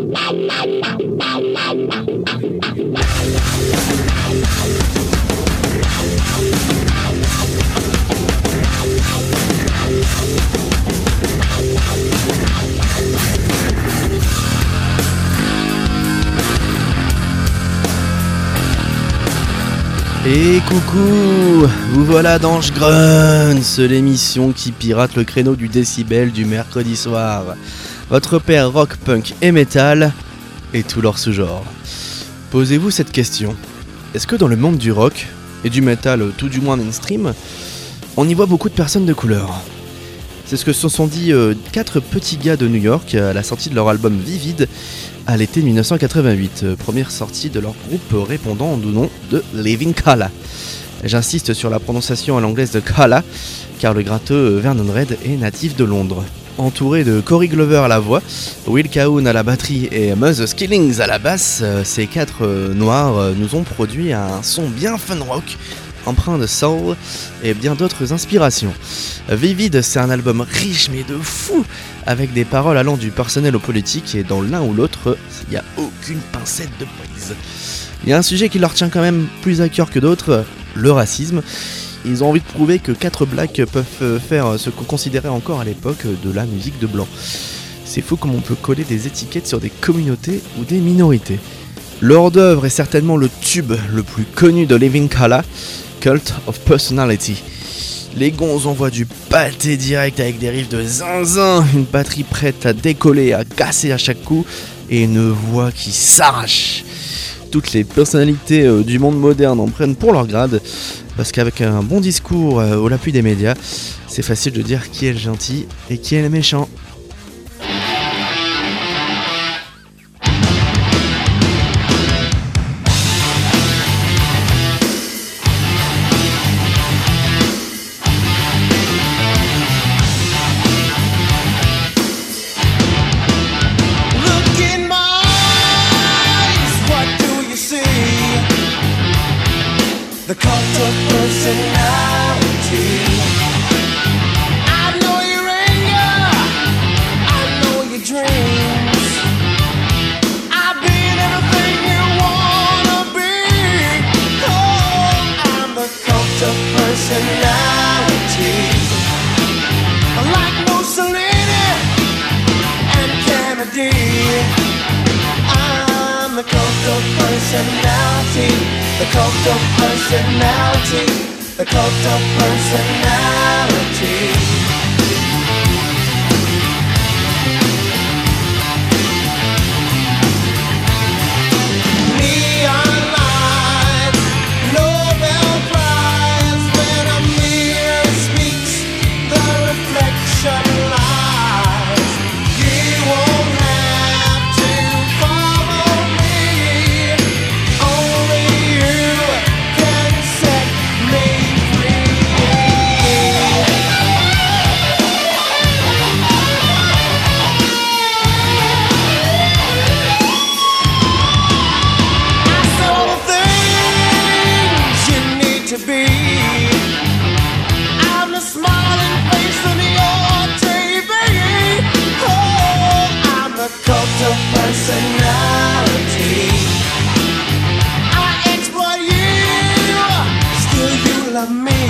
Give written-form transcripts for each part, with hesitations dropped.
Et coucou, vous voilà dans Grunts, l'émission qui pirate le créneau du décibel du mercredi soir. Votre père rock, punk et metal, et tout leur sous-genre. Posez-vous cette question. Est-ce que dans le monde du rock, et du metal tout du moins mainstream, on y voit beaucoup de personnes de couleur ? C'est ce que se sont dit 4 petits gars de New York à la sortie de leur album Vivid à l'été 1988, première sortie de leur groupe répondant au nom de Living Colour. J'insiste sur la prononciation à l'anglaise de Colour, car le gratteux Vernon Reid est natif de Londres. Entouré de Corey Glover à la voix, Will Calhoun à la batterie et Muzz Skillings à la basse, ces 4 noirs nous ont produit un son bien fun rock, empreint de soul et bien d'autres inspirations. Vivid, c'est un album riche mais de fou, avec des paroles allant du personnel au politique, et dans l'un ou l'autre, il n'y a aucune pincette de prise. Il y a un sujet qui leur tient quand même plus à cœur que d'autres, le racisme. Ils ont envie de prouver que 4 blacks peuvent faire ce qu'on considérait encore à l'époque de la musique de blanc. C'est fou comme on peut coller des étiquettes sur des communautés ou des minorités. Leur hors-d'œuvre est certainement le tube le plus connu de Living Colour, Cult of Personality. Les gonzes envoient du pâté direct avec des riffs de zinzin, une batterie prête à décoller, à casser à chaque coup, et une voix qui s'arrache. Toutes les personnalités du monde moderne en prennent pour leur grade, parce qu'avec un bon discours au l'appui des médias, c'est facile de dire qui est le gentil et qui est le méchant. The cult of personality. I know your anger, I know your dreams. I've been everything you wanna be. Oh, I'm the cult of personality. Like Mussolini and Kennedy, I'm the cult of personality. The cult of personality, the cult of personality. Neon lights, Nobel Prize, when a mirror speaks, the reflection lies. You won't have to follow me, only you can set me free. I saw the things you need to be. I'm the smiling face on your TV. Oh, I'm the cult of personality. I exploit you, still you love me.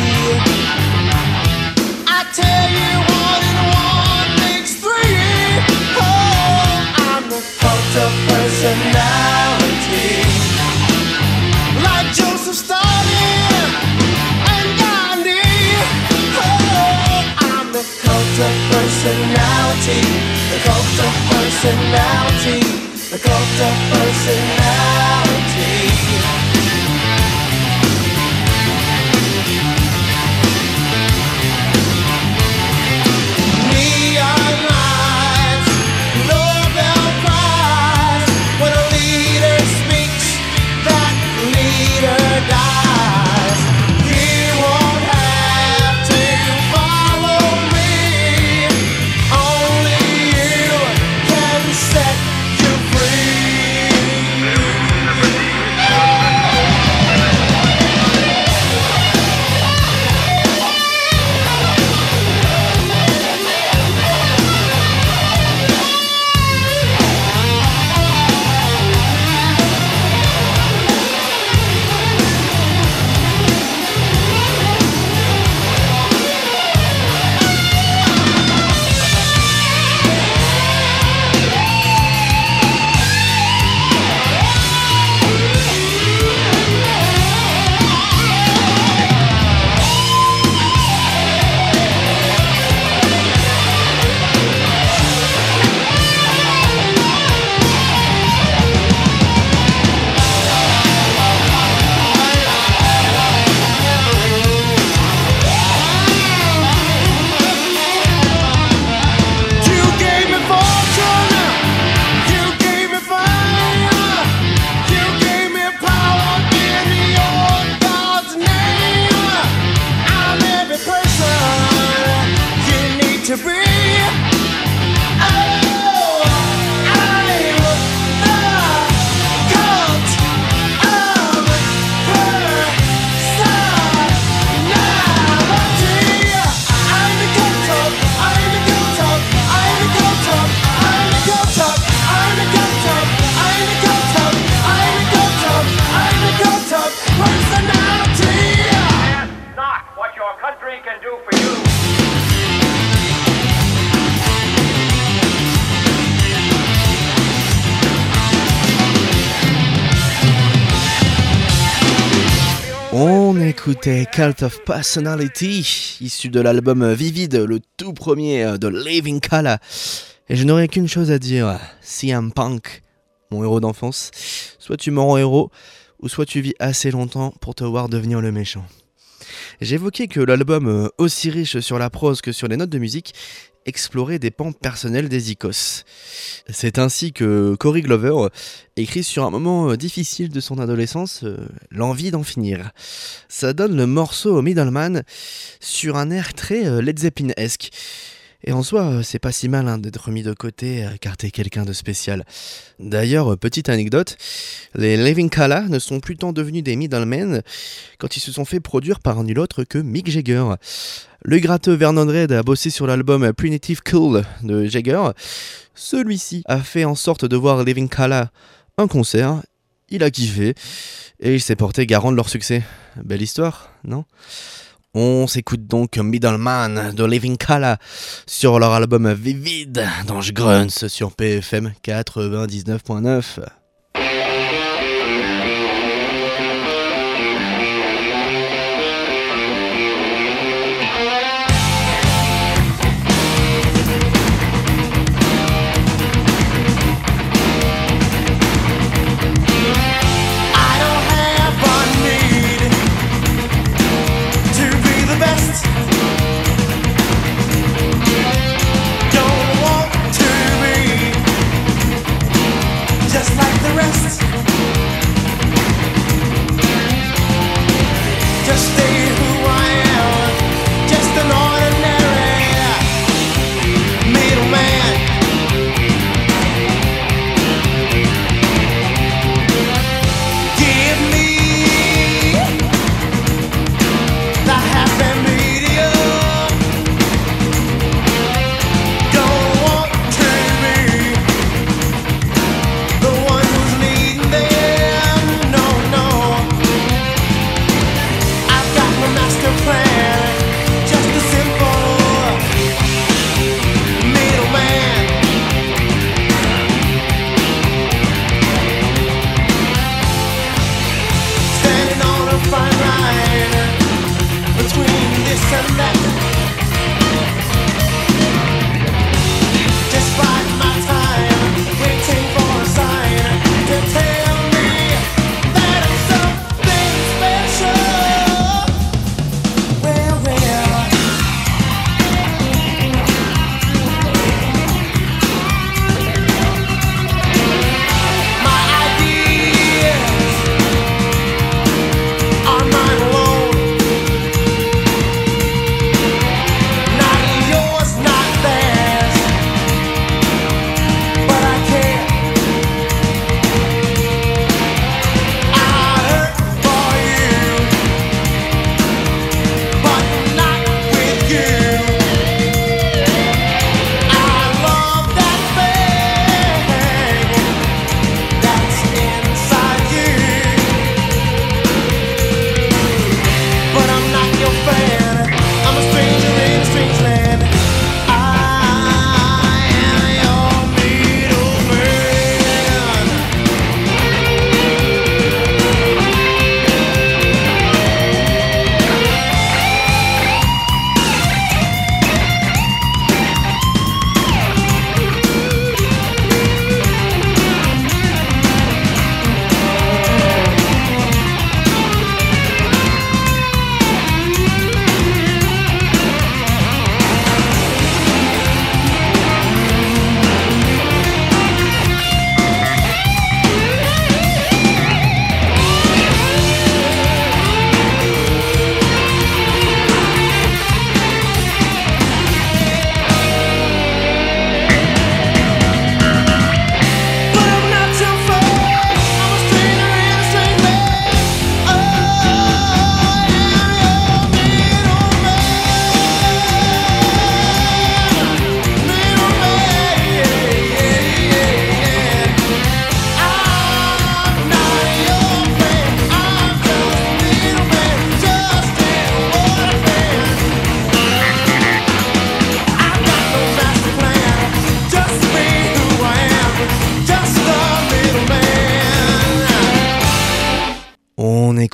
I tell you 1 and 1 makes 3. Oh, I'm the cult of personality. Like Joseph Stalin and Gandhi. Oh, I'm the cult of personality. The cult of personality. The cult of personality. Neon lights, Nobel Prize, when a leader speaks, that leader dies. You won't have to follow me, only you can set you free. On écoutait Cult of Personality, issu de l'album Vivid, le tout premier de Living Colour. Et je n'aurais qu'une chose à dire, CM Punk, mon héros d'enfance, soit tu meurs en héros, ou soit tu vis assez longtemps pour te voir devenir le méchant. J'évoquais que l'album, aussi riche sur la prose que sur les notes de musique, explorer des pans personnels des icos. C'est ainsi que Corey Glover écrit sur un moment difficile de son adolescence, l'envie d'en finir. Ça donne le morceau Middleman sur un air très Led Zeppelin-esque. Et en soi, c'est pas si mal d'être mis de côté car t'es quelqu'un de spécial. D'ailleurs, petite anecdote, les Living Colour ne sont plus tant devenus des Middlemen quand ils se sont fait produire par nul autre que Mick Jagger. Le gratteux Vernon Reid a bossé sur l'album Primitive Cool de Jagger. Celui-ci a fait en sorte de voir Living Colour un concert, il a kiffé et il s'est porté garant de leur succès. Belle histoire, non ? On s'écoute donc Middleman de Living Colour sur leur album Vivid d'Ange Gruns sur PFM 99.9. Just like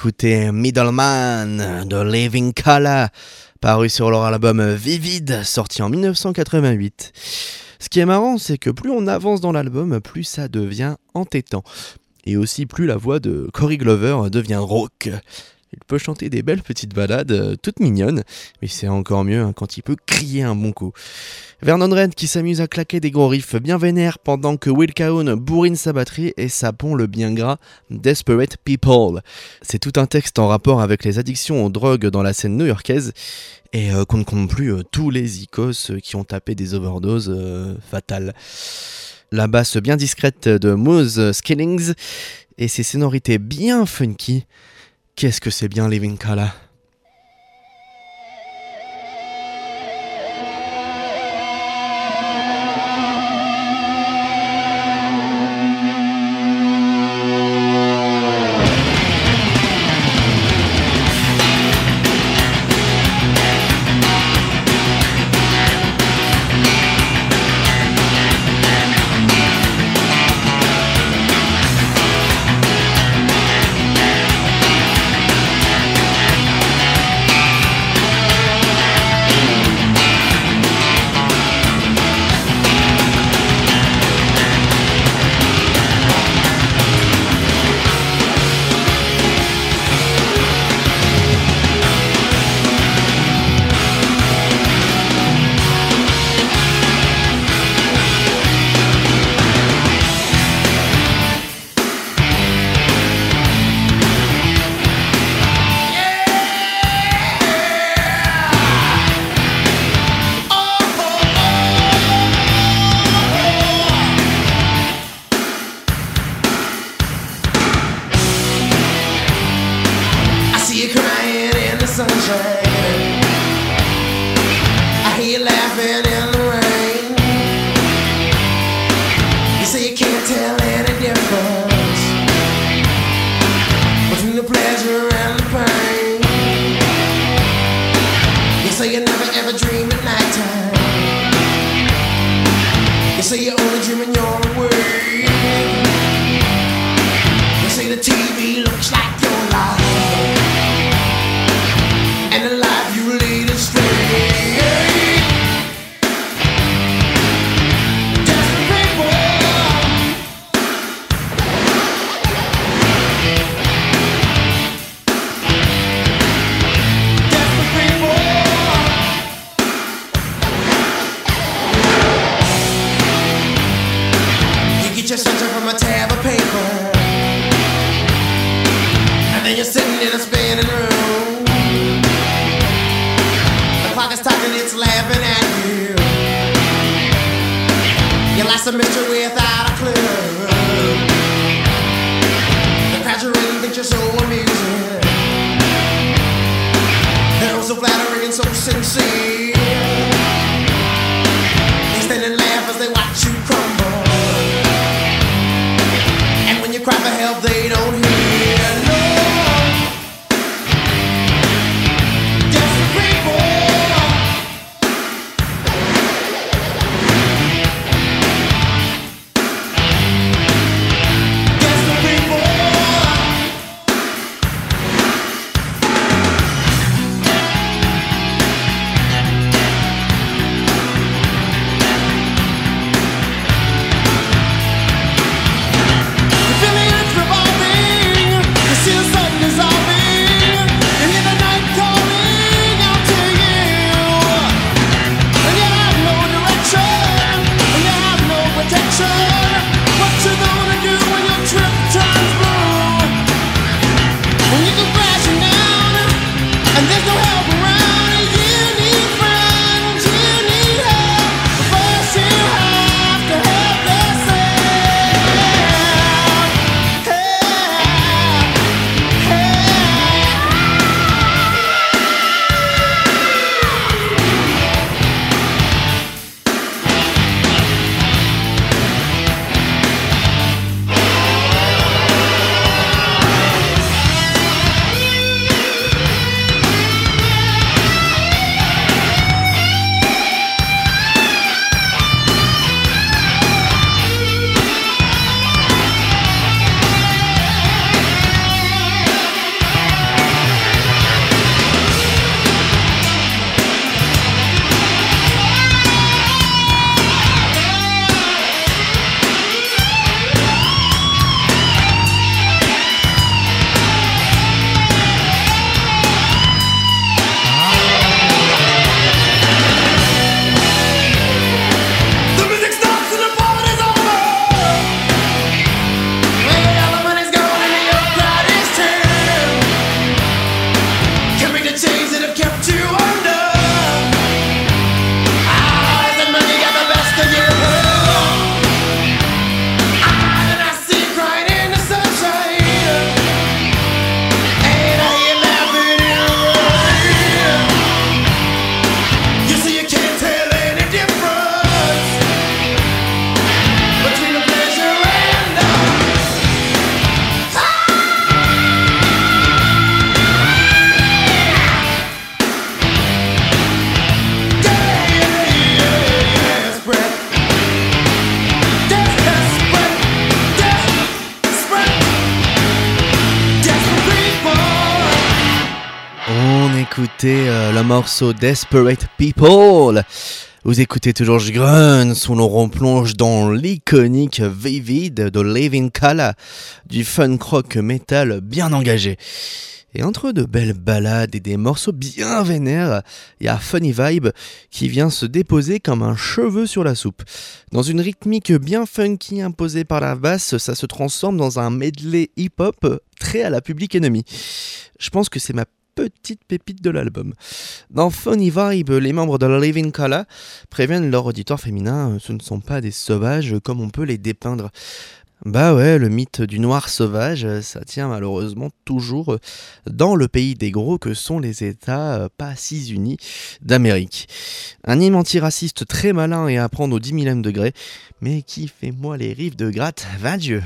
écouter Middleman de Living Colour, paru sur leur album Vivid, sorti en 1988. Ce qui est marrant, c'est que plus on avance dans l'album, plus ça devient entêtant. Et aussi plus la voix de Corey Glover devient rauque. Il peut chanter des belles petites ballades, toutes mignonnes, mais c'est encore mieux quand il peut crier un bon coup. Vernon Reid qui s'amuse à claquer des gros riffs bien vénères pendant que Will Cahoon bourrine sa batterie et ça pond le bien gras Desperate People. C'est tout un texte en rapport avec les addictions aux drogues dans la scène new-yorkaise et qu'on ne compte plus tous les icos qui ont tapé des overdoses fatales. La basse bien discrète de Moose Skillings et ses sonorités bien funky. Qu'est-ce que c'est bien Living Colour. C'était le morceau Desperate People. Vous écoutez toujours Grunts, où l'on replonge dans l'iconique Vivid de Living Colour, du funk rock metal bien engagé. Et entre de belles ballades et des morceaux bien vénères, il y a Funny Vibe qui vient se déposer comme un cheveu sur la soupe. Dans une rythmique bien funky imposée par la basse, ça se transforme dans un medley hip-hop très à la Public Enemy. Je pense que c'est ma petite pépite de l'album. Dans Funny Vibe, les membres de Living Colour préviennent leur auditoire féminin, ce ne sont pas des sauvages comme on peut les dépeindre. Bah ouais, le mythe du noir sauvage, ça tient malheureusement toujours dans le pays des gros que sont les États pas si unis d'Amérique. Un hymne antiraciste très malin et à prendre au 10 000e degré, mais qui fait moi les rives de gratte, va Dieu.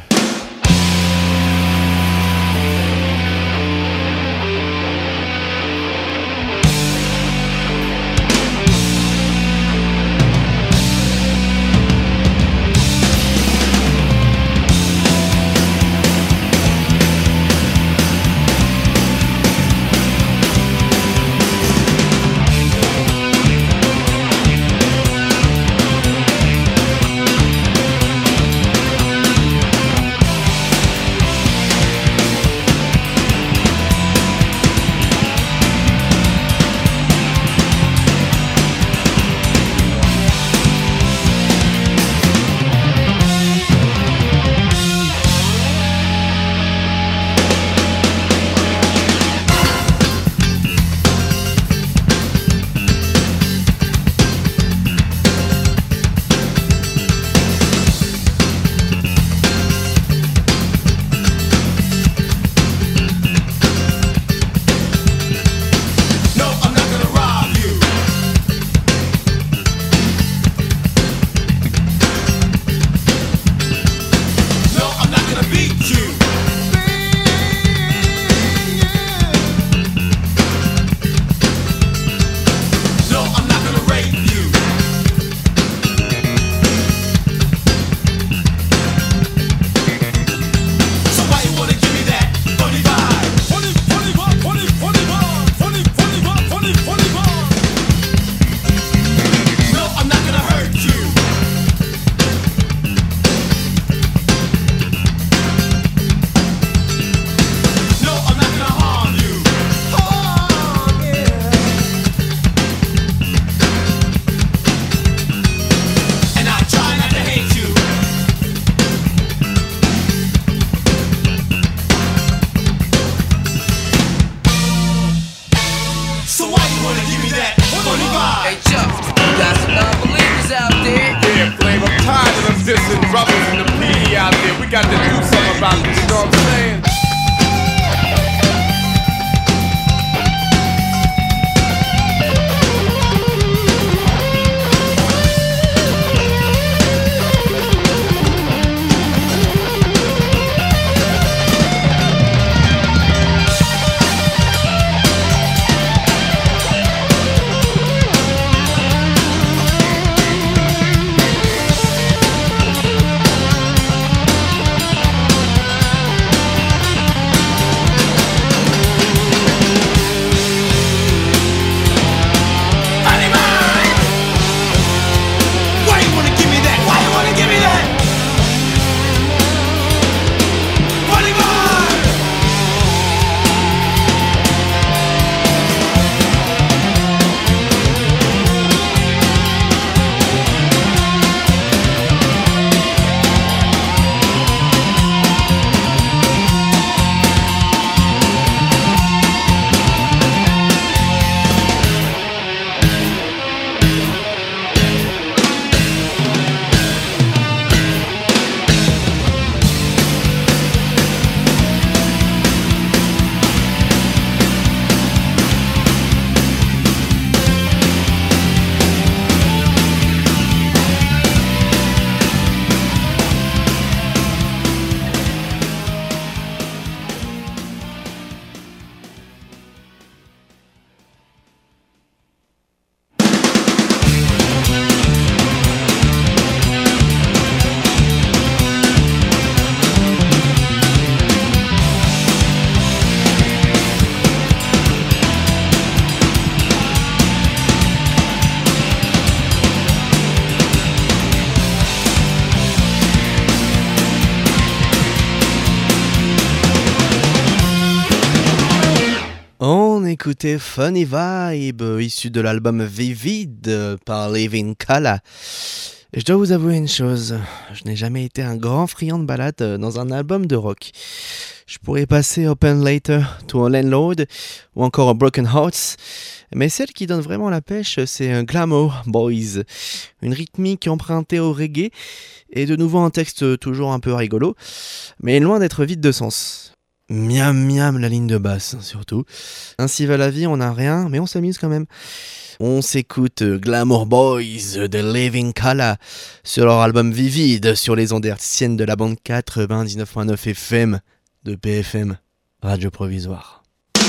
écouté Funny Vibe, issu de l'album Vivid par Living Colour. Et je dois vous avouer une chose, je n'ai jamais été un grand friand de ballades dans un album de rock. Je pourrais passer Open Later to a Landlord ou encore Broken Hearts, mais celle qui donne vraiment la pêche, c'est Glamour Boys, une rythmique empruntée au reggae et de nouveau un texte toujours un peu rigolo, mais loin d'être vide de sens. Miam miam la ligne de basse surtout. Ainsi va la vie, on n'a rien, mais on s'amuse quand même. On s'écoute Glamour Boys de Living Colour sur leur album Vivid sur les ondes hertziennes de la bande 99.9 FM de PFM, Radio Provisoire.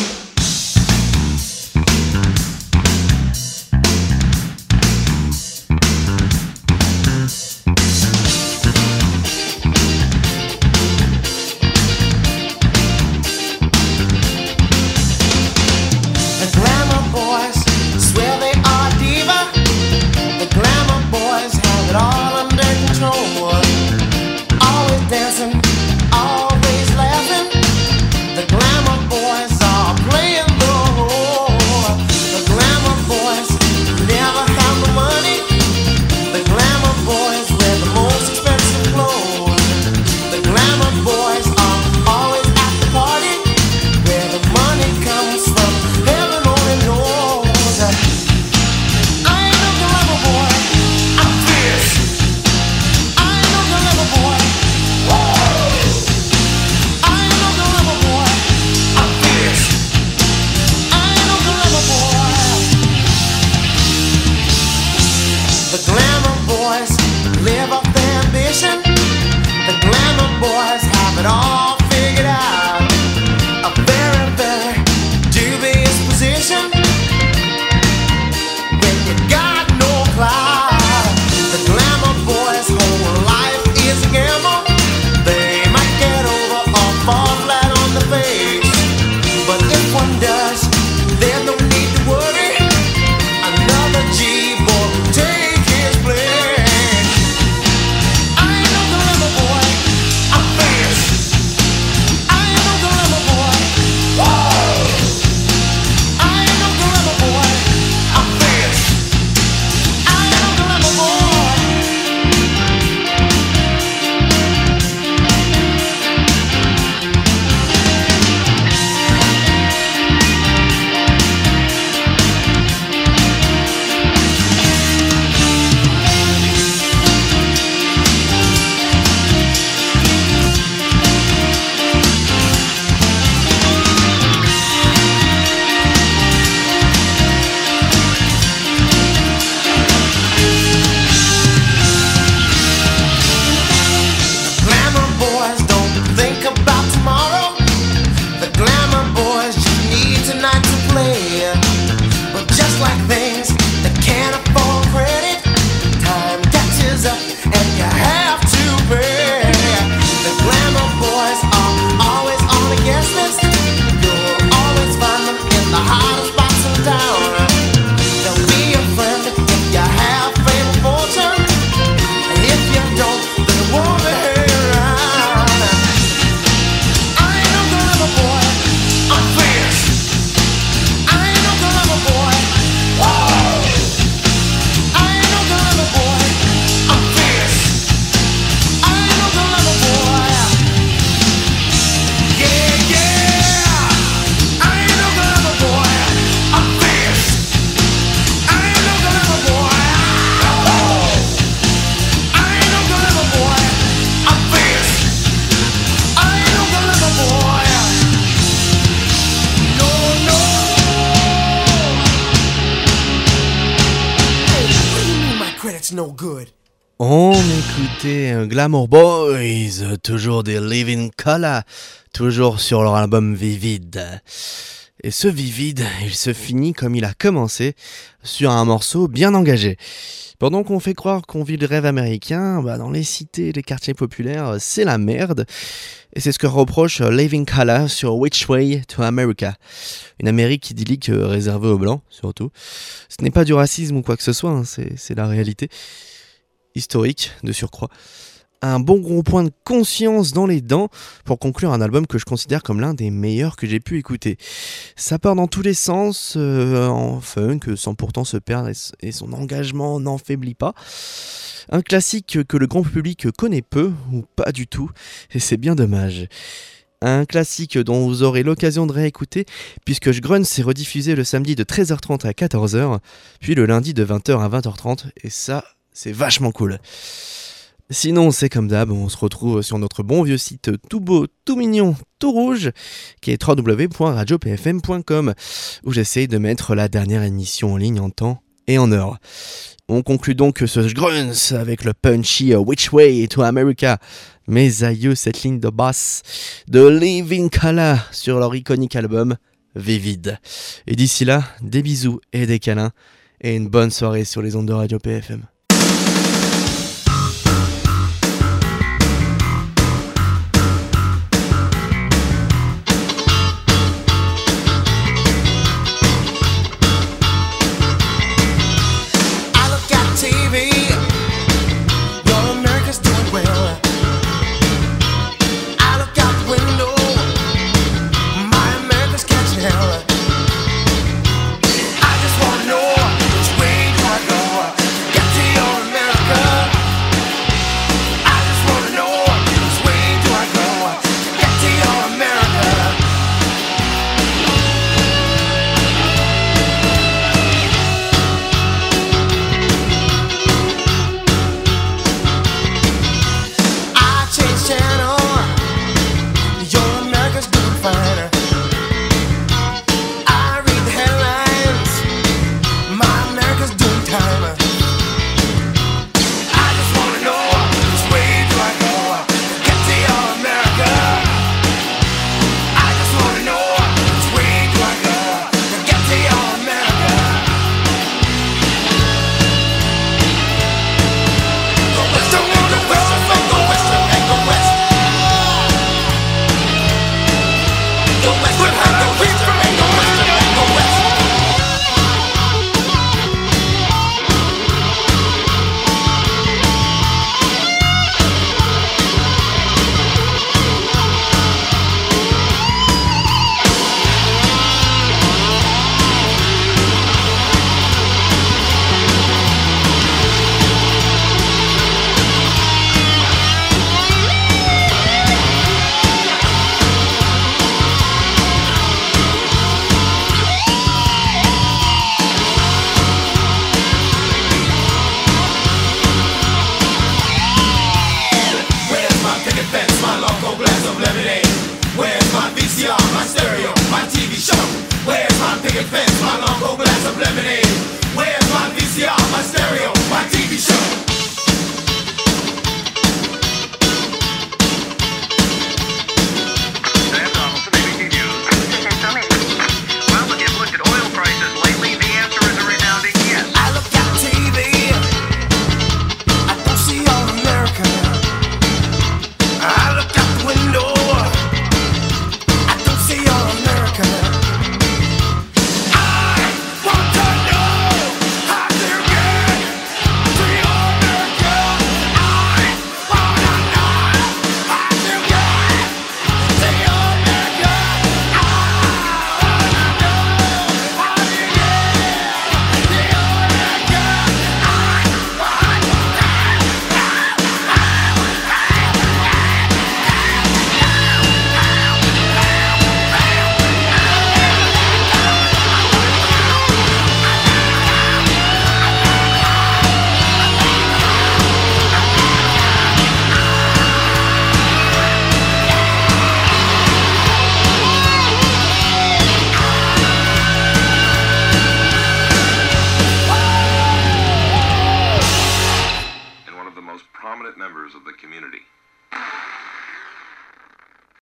On écoutait Glamour Boys, toujours des Living Colour, toujours sur leur album Vivid. Et ce Vivid, il se finit comme il a commencé, sur un morceau bien engagé. Pendant qu'on fait croire qu'on vit le rêve américain, dans les cités et les quartiers populaires, c'est la merde. Et c'est ce que reproche Living Colour sur Which Way to America. Une Amérique idyllique réservée aux Blancs, surtout. Ce n'est pas du racisme ou quoi que ce soit, c'est la réalité. Historique, de surcroît. un bon gros point de conscience dans les dents pour conclure un album que je considère comme l'un des meilleurs que j'ai pu écouter. Ça part dans tous les sens, en funk, sans pourtant se perdre et son engagement n'en faiblit pas. Un classique que le grand public connaît peu, ou pas du tout, et c'est bien dommage. Un classique dont vous aurez l'occasion de réécouter, puisque Grunts est rediffusé le samedi de 13h30 à 14h, puis le lundi de 20h à 20h30, et ça, c'est vachement cool. Sinon, c'est comme d'hab, on se retrouve sur notre bon vieux site tout beau, tout mignon, tout rouge, qui est www.radiopfm.com, où j'essaye de mettre la dernière émission en ligne en temps et en heure. On conclut donc ce Grunts avec le punchy Which Way to America, mes aïeux, cette ligne de basse de Living Colour sur leur iconique album Vivid. Et d'ici là, des bisous et des câlins, et une bonne soirée sur les ondes de Radio PFM. Fence, my long glass of lemonade. Where's my VCR, my stereo, my TV show?